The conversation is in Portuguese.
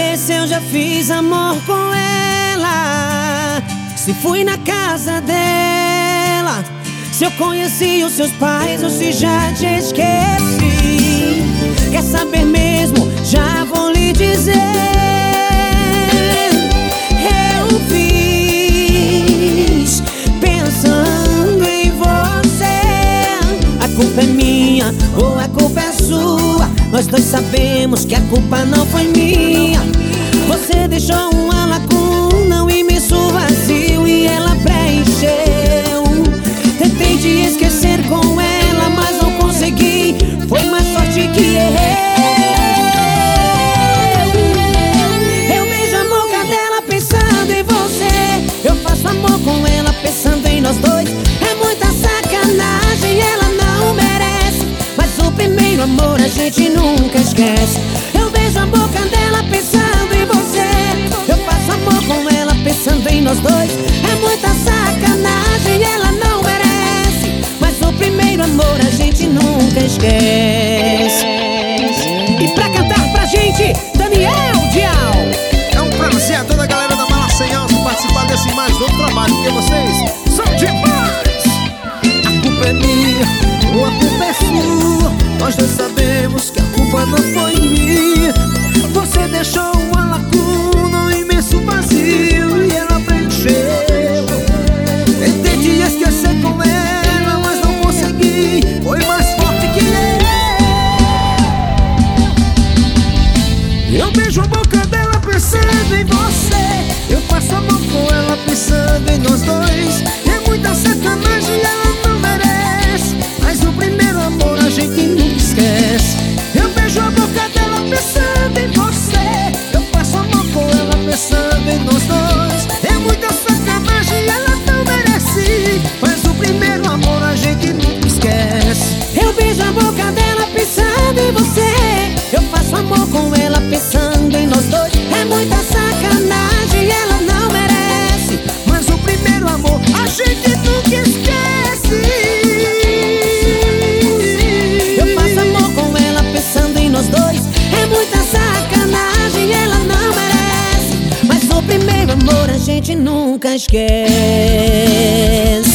saber se eu já fiz amor com ela, se fui na casa dela, se eu conheci os seus pais ou se já te esqueci. Quer saber mesmo? Já vou lhe dizer. Eu fiz pensando em você. A culpa é minha ou a culpa é sua? Nós dois sabemos que a culpa não foi minha. Você deixou uma lacuna, um imenso vazio e ela preencheu. Tentei te esquecer com ela, mas não consegui. Foi mais sorte que eu beijo a boca dela pensando em você. Eu faço amor com ela pensando em nós dois. É muita sacanagem, ela não merece, mas o primeiro amor a gente nunca esquece. Eu beijo a boca dela pensando em você. Eu faço amor com ela pensando em nós dois. É muita sacanagem, ela não merece, mas o primeiro amor a gente nunca esquece. E pra cantar pra gente, Daniel Dial. É um prazer a toda a galera da Mala Sem Alça participar desse mais novo trabalho, porque vocês são demais. A culpa é minha ou a culpa é sua? Nós dois sabemos que a culpa não foi minha. Você deixou uma lacuna, um imenso vazio e ela preencheu. Tentei te esquecer com ela, mas não consegui. Foi mais forte que eu beijo a boca dela pensando em você. Eu faço amor com ela pensando em nós dois. É muita sacanagem, ela não merece, mas o primeiro amor a gente nunca esquece. Eu beijo a boca dela pensando em você. Eu faço amor com ela pensando em nós dois. É muita sacanagem, ela não merece, mas o primeiro amor a gente nunca esquece. Eu beijo a boca dela pensando em você. Eu faço amor com ela pensando em nós dois. É muita sacanagem, ela não merece, mas o primeiro amor a gente nunca esquece. Eu faço amor com ela pensando em nós dois. É muita sacanagem, ela não merece, mas o primeiro amor a gente nunca esquece.